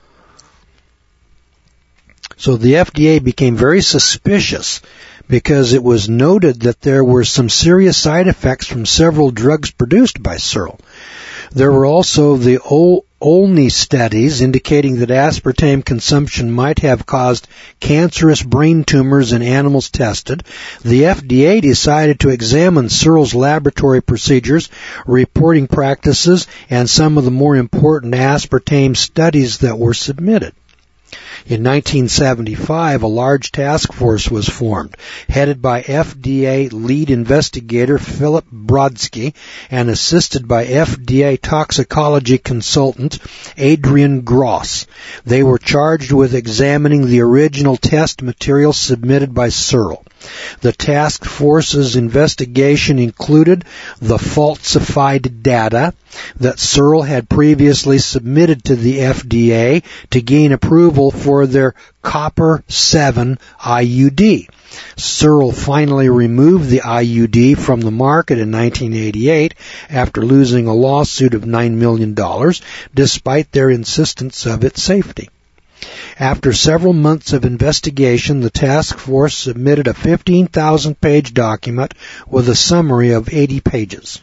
So the F D A became very suspicious because it was noted that there were some serious side effects from several drugs produced by Searle. There were also the Olney studies indicating that aspartame consumption might have caused cancerous brain tumors in animals tested. The F D A decided to examine Searle's laboratory procedures, reporting practices, and some of the more important aspartame studies that were submitted. In nineteen seventy-five, a large task force was formed, headed by F D A lead investigator Philip Brodsky and assisted by F D A toxicology consultant Adrian Gross. They were charged with examining the original test material submitted by Searle. The task force's investigation included the falsified data that Searle had previously submitted to the F D A to gain approval for their Copper seven I U D. Searle finally removed the I U D from the market in nineteen eighty-eight after losing a lawsuit of nine million dollars, despite their insistence of its safety. After several months of investigation, the task force submitted a fifteen thousand page document with a summary of eighty pages.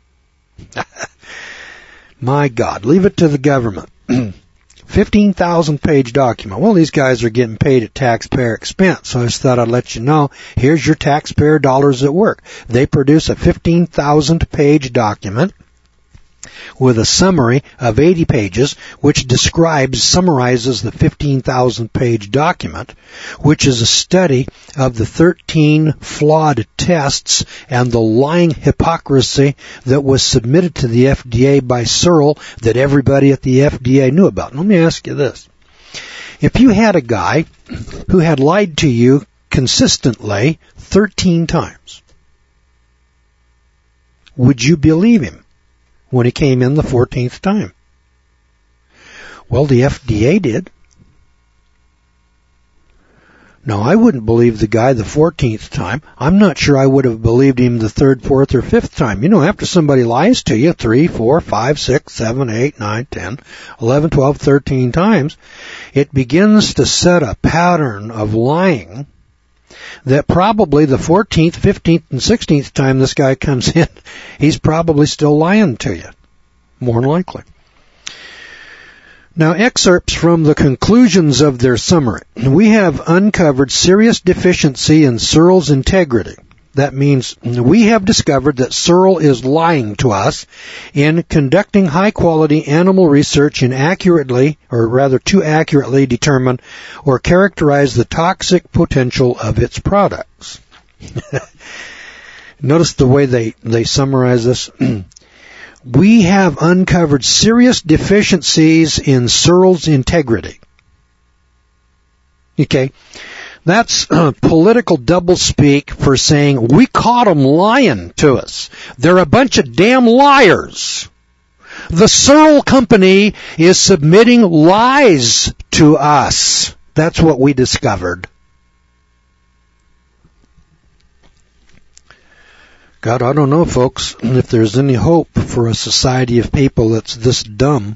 My God, leave it to the government. fifteen thousand page document. Well, these guys are getting paid at taxpayer expense, so I just thought I'd let you know, here's your taxpayer dollars at work. They produce a fifteen thousand page document with a summary of eighty pages, which describes, summarizes the fifteen thousand page document, which is a study of the thirteen flawed tests and the lying hypocrisy that was submitted to the F D A by Searle that everybody at the F D A knew about. Let me ask you this. If you had a guy who had lied to you consistently thirteen times, would you believe him when he came in the fourteenth time? Well, the F D A did. Now, I wouldn't believe the guy the fourteenth time. I'm not sure I would have believed him the third, fourth, or fifth time. You know, after somebody lies to you three, four, five, six, seven, eight, nine, ten, eleven, twelve, thirteen times, it begins to set a pattern of lying that probably the fourteenth, fifteenth, and sixteenth time this guy comes in, he's probably still lying to you, more than likely. Now, excerpts from the conclusions of their summary. We have uncovered serious deficiency in Searle's integrity. That means we have discovered that Searle is lying to us in conducting high-quality animal research and accurately, or rather too accurately, determine or characterize the toxic potential of its products. Notice the way they, they summarize this. We have uncovered serious deficiencies in Searle's integrity. Okay? That's uh, political doublespeak for saying we caught them lying to us. They're a bunch of damn liars. The Searle Company is submitting lies to us. That's what we discovered. God, I don't know, folks, if there's any hope for a society of people that's this dumb.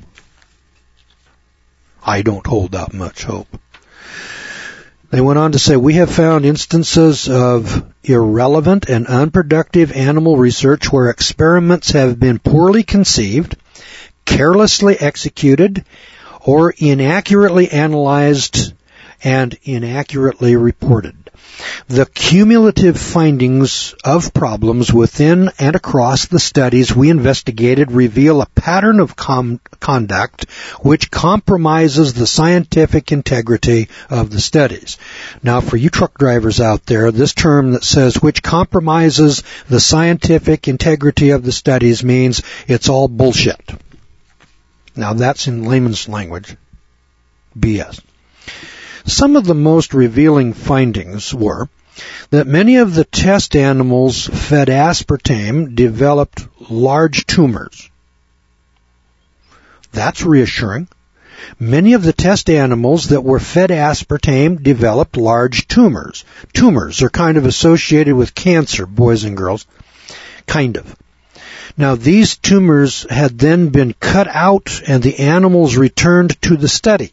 I don't hold out much hope. They went on to say, we have found instances of irrelevant and unproductive animal research where experiments have been poorly conceived, carelessly executed, or inaccurately analyzed and inaccurately reported. The cumulative findings of problems within and across the studies we investigated reveal a pattern of com- conduct which compromises the scientific integrity of the studies. Now, for you truck drivers out there, this term that says which compromises the scientific integrity of the studies means it's all bullshit. Now, that's in layman's language. B S. Some of the most revealing findings were that many of the test animals fed aspartame developed large tumors. That's reassuring. Many of the test animals that were fed aspartame developed large tumors. Tumors are kind of associated with cancer, boys and girls. Kind of. Now, these tumors had then been cut out and the animals returned to the study.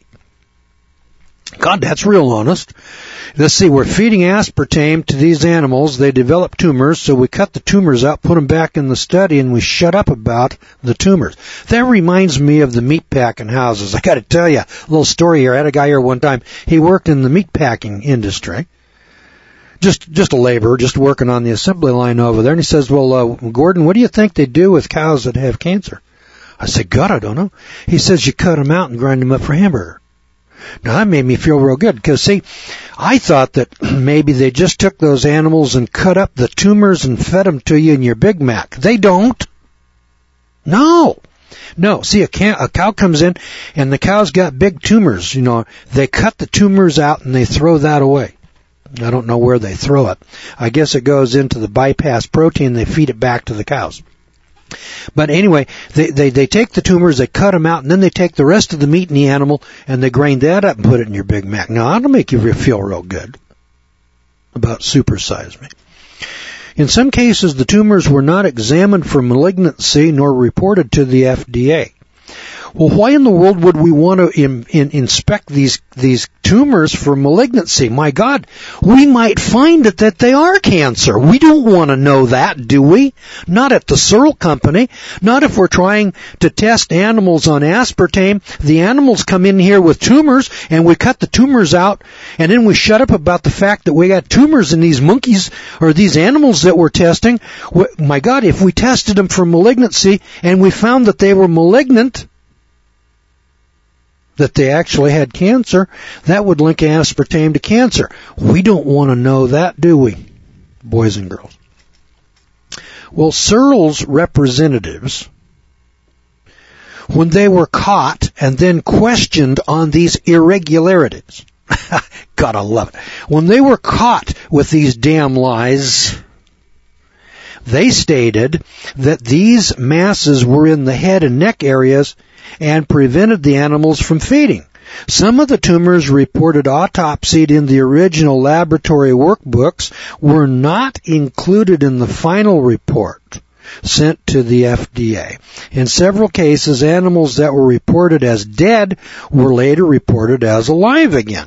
God, that's real honest. Let's see, we're feeding aspartame to these animals. They develop tumors, so we cut the tumors out, put them back in the study, and we shut up about the tumors. That reminds me of the meat packing houses. I got to tell you a little story here. I had a guy here one time. He worked in the meat packing industry. Just just a laborer, just working on the assembly line over there. And he says, well, uh, Gordon, what do you think they do with cows that have cancer? I said, God, I don't know. He says, you cut them out and grind them up for hamburger. Now, that made me feel real good because, see, I thought that maybe they just took those animals and cut up the tumors and fed them to you in your Big Mac. They don't. No. No. See, a, cow, a cow comes in and the cow's got big tumors. You know, they cut the tumors out and they throw that away. I don't know where they throw it. I guess it goes into the bypass protein. They feed it back to the cows. But anyway, they, they, they take the tumors, they cut them out, and then they take the rest of the meat in the animal, and they grind that up and put it in your Big Mac. Now, that'll make you feel real good about supersize me. In some cases, the tumors were not examined for malignancy nor reported to the F D A. Well, why in the world would we want to in, in, inspect these these tumors for malignancy? My God, we might find it that they are cancer. We don't want to know that, do we? Not at the Searle Company. Not if we're trying to test animals on aspartame. The animals come in here with tumors, and we cut the tumors out, and then we shut up about the fact that we got tumors in these monkeys or these animals that we're testing. My God, if we tested them for malignancy and we found that they were malignant, that they actually had cancer, that would link aspartame to cancer. We don't want to know that, do we, boys and girls? Well, Searle's representatives, when they were caught and then questioned on these irregularities, gotta love it, when they were caught with these damn lies, they stated that these masses were in the head and neck areas and prevented the animals from feeding. Some of the tumors reported autopsied in the original laboratory workbooks were not included in the final report sent to the F D A. In several cases, animals that were reported as dead were later reported as alive again.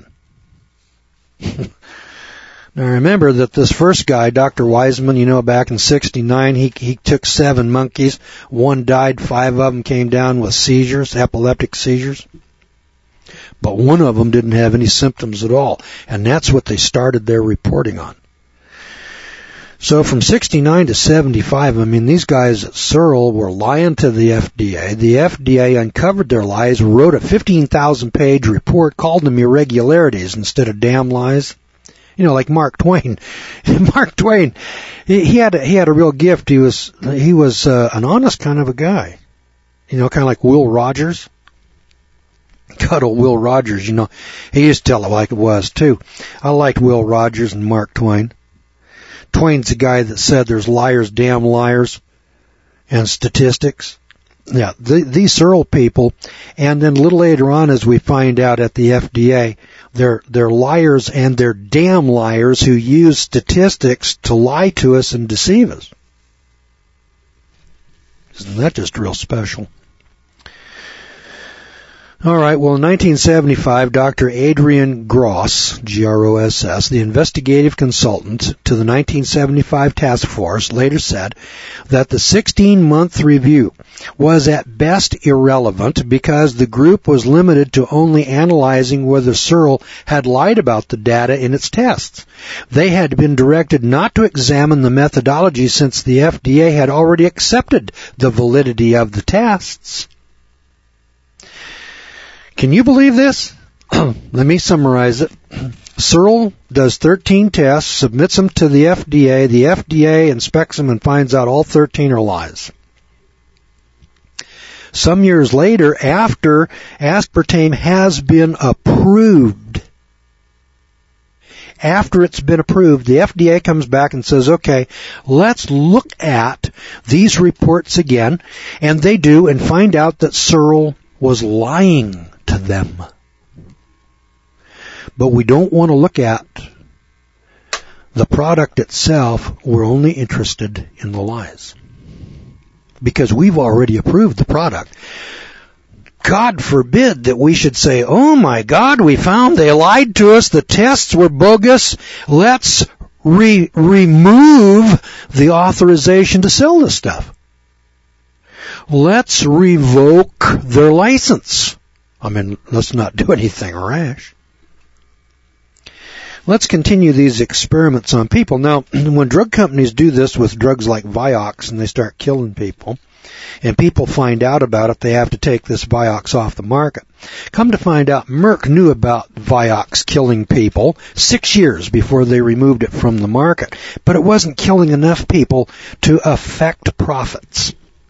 Now remember that this first guy, Doctor Wiseman, you know, back in sixty-nine, he he took seven monkeys. One died, five of them came down with seizures, epileptic seizures. But one of them didn't have any symptoms at all, and that's what they started their reporting on. So from sixty-nine to seventy-five, I mean, these guys at Searle were lying to the F D A. The F D A uncovered their lies, wrote a fifteen thousand page report, called them irregularities instead of damn lies. You know, like Mark Twain. Mark Twain, he, he had a, he had a real gift. He was he was uh, an honest kind of a guy. You know, kind of like Will Rogers. God, old Will Rogers. You know, he used to tell it like it was too. I liked Will Rogers and Mark Twain. Twain's the guy that said there's liars, damn liars, and statistics. Yeah, the, these Searle people, and then a little later on, as we find out at the F D A, they're they're liars and they're damn liars who use statistics to lie to us and deceive us. Isn't that just real special? All right, well, in nineteen seventy-five, Doctor Adrian Gross, G R O S S, the investigative consultant to the nineteen seventy-five task force, later said that the sixteen-month review was at best irrelevant because the group was limited to only analyzing whether Searle had lied about the data in its tests. They had been directed not to examine the methodology since the F D A had already accepted the validity of the tests. Can you believe this? Let me summarize it. Searle does thirteen tests, submits them to the F D A. The F D A inspects them and finds out all thirteen are lies. Some years later, after aspartame has been approved, after it's been approved, the F D A comes back and says, okay, let's look at these reports again. And they do and find out that Searle was lying to them. But we don't want to look at the product itself. We're only interested in the lies. Because we've already approved the product. God forbid that we should say, oh my God, we found they lied to us, the tests were bogus, let's re- remove the authorization to sell this stuff. Let's revoke their license. I mean, let's not do anything rash. Let's continue these experiments on people. Now, when drug companies do this with drugs like Vioxx and they start killing people, and people find out about it, they have to take this Vioxx off the market. Come to find out, Merck knew about Vioxx killing people six years before they removed it from the market, but it wasn't killing enough people to affect profits.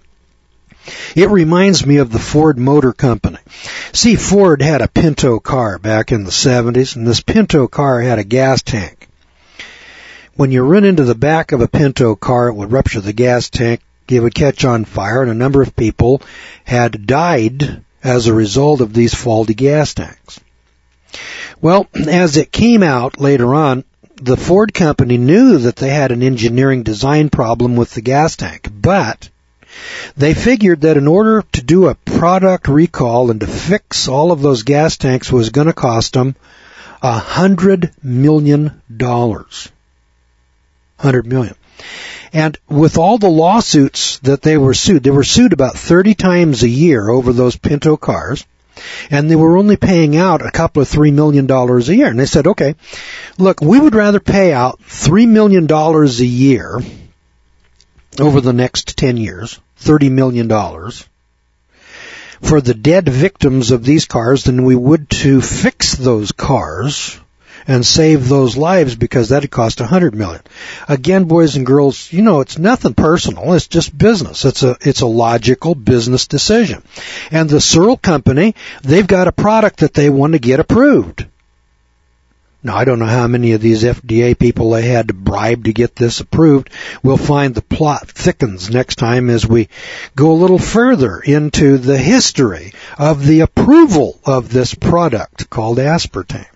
It reminds me of the Ford Motor Company. See, Ford had a Pinto car back in the seventies, and this Pinto car had a gas tank. When you run into the back of a Pinto car, it would rupture the gas tank, it would catch on fire, and a number of people had died as a result of these faulty gas tanks. Well, as it came out later on, the Ford company knew that they had an engineering design problem with the gas tank, but they figured that in order to do a product recall and to fix all of those gas tanks was going to cost them a hundred million dollars. Hundred million. And with all the lawsuits that they were sued, they were sued about thirty times a year over those Pinto cars, and they were only paying out a couple of three million dollars a year. And they said, okay, look, we would rather pay out three million dollars a year over the next ten years, thirty million dollars, for the dead victims of these cars than we would to fix those cars and save those lives, because that would cost a hundred million. Again, boys and girls, you know, it's nothing personal. It's just business. It's a, it's a logical business decision. And the Searle company, they've got a product that they want to get approved. Now, I don't know how many of these F D A people they had to bribe to get this approved. We'll find the plot thickens next time as we go a little further into the history of the approval of this product called aspartame.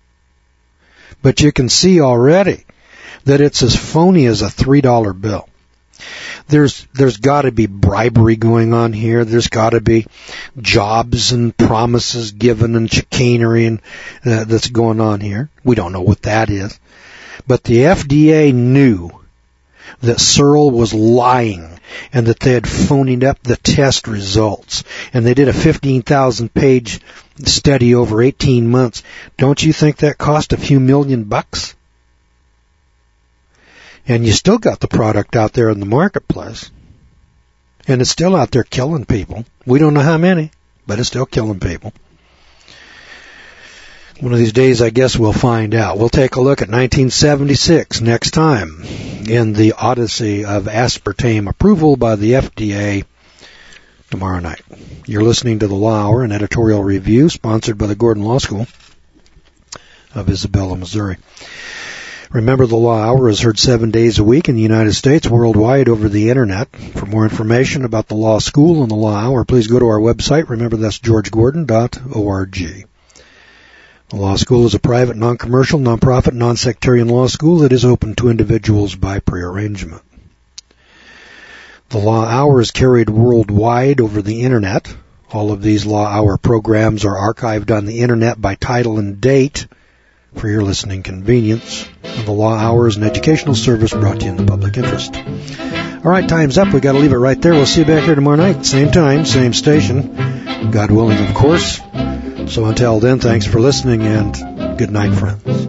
But you can see already that it's as phony as a three dollar bill. There's, there's gotta be bribery going on here. There's gotta be jobs and promises given and chicanery and, uh, that's going on here. We don't know what that is. But the F D A knew that Searle was lying and that they had phoned up the test results. And they did a fifteen thousand page study over eighteen months. Don't you think that cost a few million bucks? And you still got the product out there in the marketplace. And it's still out there killing people. We don't know how many, but it's still killing people. One of these days, I guess we'll find out. We'll take a look at nineteen seventy-six next time in the odyssey of aspartame approval by the F D A tomorrow night. You're listening to The Law Hour, an editorial review sponsored by the Gordon Law School of Isabella, Missouri. Remember, The Law Hour is heard seven days a week in the United States, worldwide over the Internet. For more information about the Law School and The Law Hour, please go to our website. Remember, that's george gordon dot org. The Law School is a private, non-commercial, non-profit, non-sectarian law school that is open to individuals by prearrangement. The Law Hour is carried worldwide over the Internet All of these Law Hour programs are archived on the Internet by title and date for your listening convenience. The Law Hour is an educational service brought to you in the public interest. All right, time's up. We've got to leave it right there. We'll see you back here tomorrow night. Same time, same station. God willing, of course. So until then, thanks for listening, and good night, friends.